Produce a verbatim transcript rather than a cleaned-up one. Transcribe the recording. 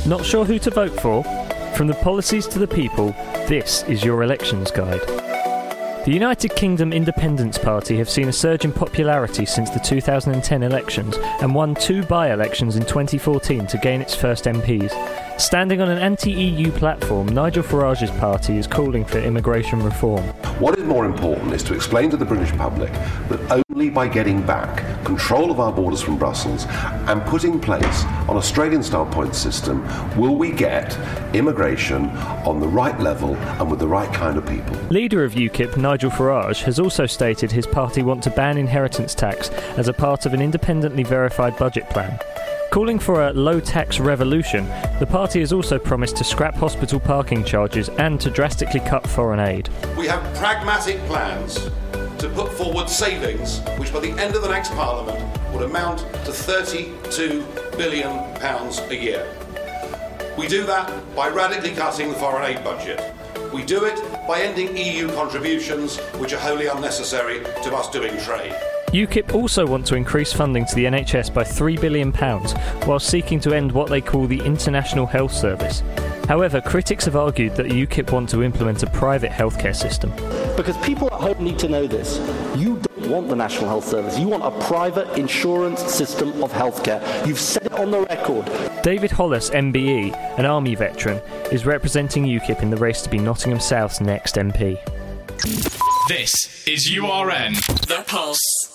Not sure who to vote for? From the policies to the people, this is your elections guide. The United Kingdom Independence Party have seen a surge in popularity since the two thousand ten elections and won two by-elections in twenty fourteen to gain its first M Ps. Standing on an anti-E U platform, Nigel Farage's party is calling for immigration reform. What is more important is to explain to the British public that only by getting back control of our borders from Brussels and putting in place an Australian-style point system will we get immigration on the right level and with the right kind of people. Leader of UKIP, Nigel Farage, has also stated his party want to ban inheritance tax as a part of an independently verified budget plan. Calling for a low-tax revolution, the party has also promised to scrap hospital parking charges and to drastically cut foreign aid. We have pragmatic plans to put forward savings which by the end of the next Parliament would amount to thirty-two billion pounds a year. We do that by radically cutting the foreign aid budget. We do it by ending E U contributions which are wholly unnecessary to us doing trade. UKIP also want to increase funding to the N H S by three billion pounds, while seeking to end what they call the International Health Service. However, critics have argued that UKIP want to implement a private healthcare system. Because people at home need to know this. You don't want the National Health Service. You want a private insurance system of healthcare. You've said it on the record. David Hollis, M B E, an army veteran, is representing UKIP in the race to be Nottingham South's next M P. This is U R N. The Pulse.